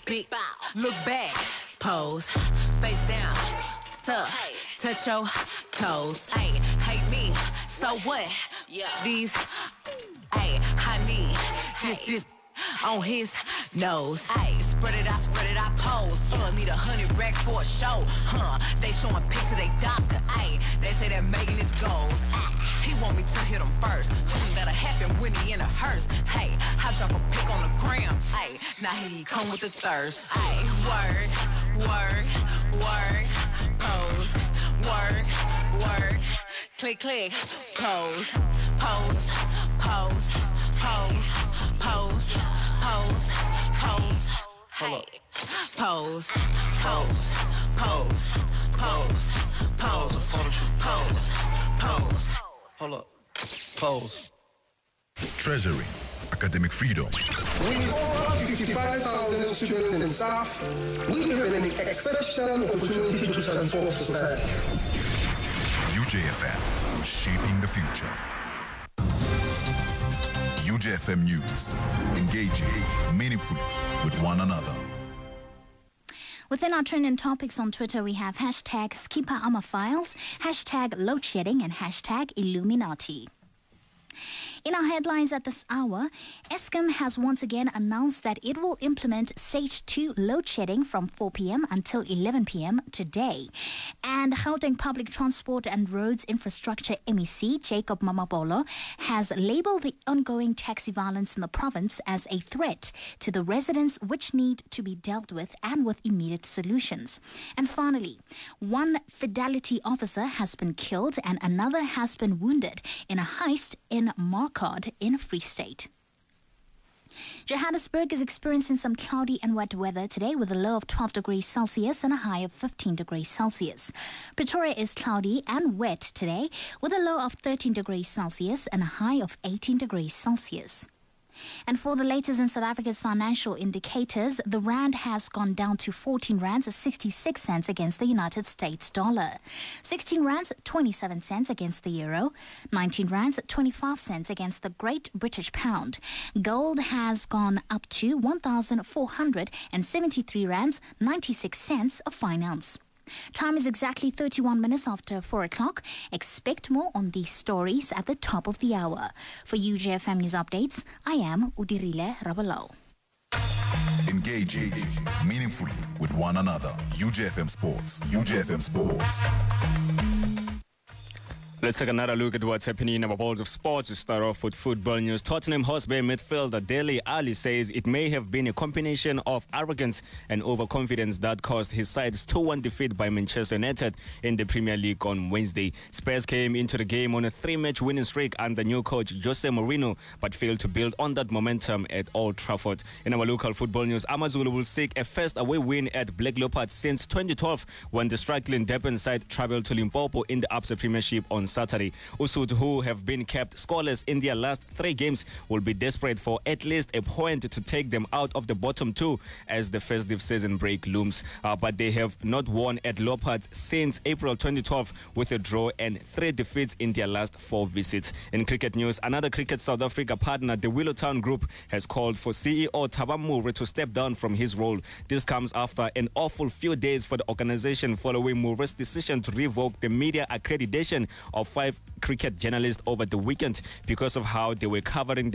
big bow, look back, pose, face down, touch your toes. Ayy, hate me, so what? Yeah. These, ayy, I need this on his nose. Ayy, spread it out, pose. Need 100 racks for a show. They showing pics of they doctor. Ayy, they say that Megan is gold. He want me to hit him first. That'll happen when he in a hearse. Hey, I drop a pic on the gram. Hey, now he come with the thirst. Hey, work, pose, work, click, pose, pose, hey, pose, Hold up. Pose. Treasury, academic freedom. With over 55,000 students and staff, we have an exceptional opportunity to transform society. UJFM, shaping the future. UJFM News, engaging meaningfully with one another. Within our trending topics on Twitter, we have hashtag Skipper Files, hashtag load shedding, and hashtag Illuminati. In our headlines at this hour, Eskom has once again announced that it will implement Stage 2 load shedding from 4 p.m. until 11 p.m. today. And Gauteng Public Transport and Roads Infrastructure MEC Jacob Mamabolo has labeled the ongoing taxi violence in the province as a threat to the residents, which need to be dealt with and with immediate solutions. And finally, one Fidelity officer has been killed and another has been wounded in a heist in Markard in Free State. Johannesburg is experiencing some cloudy and wet weather today with a low of 12 degrees Celsius and a high of 15 degrees Celsius. Pretoria is cloudy and wet today with a low of 13 degrees Celsius and a high of 18 degrees Celsius. And for the latest in South Africa's financial indicators, the rand has gone down to 14 rands 66 cents against the United States dollar, 16 rands 27 cents against the euro, 19 rands 25 cents against the Great British pound. Gold has gone up to 1,473 rands 96 cents a fine ounce. Time is exactly 31 minutes after 4 o'clock. Expect more on these stories at the top of the hour. For UJFM News Updates, I am Udirile Rabalo. Engaging meaningfully with one another. UJFM Sports. UJFM Sports. Let's take another look at what's happening in our world of sports. We start off with football news. Tottenham Hotspur midfielder Dele Alli says it may have been a combination of arrogance and overconfidence that caused his side's 2-1 defeat by Manchester United in the Premier League on Wednesday. Spurs came into the game on a 3-match winning streak under new coach Jose Mourinho, but failed to build on that momentum at Old Trafford. In our local football news, Amazulu will seek a first away win at Black Leopards since 2012 when the struggling Durban side travelled to Limpopo in the Absa Premiership on Saturday. Usud, who have been kept scoreless in their last 3 games, will be desperate for at least a point to take them out of the bottom 2 as the festive season break looms. But they have not won at Leopards since April 2012 with a draw and 3 defeats in their last 4 visits. In cricket news, another Cricket South Africa partner, the Willowtown Group, has called for CEO Thabang Moure to step down from his role. This comes after an awful few days for the organization following Moure's decision to revoke the media accreditation of 5 cricket journalists over the weekend because of how they were covering the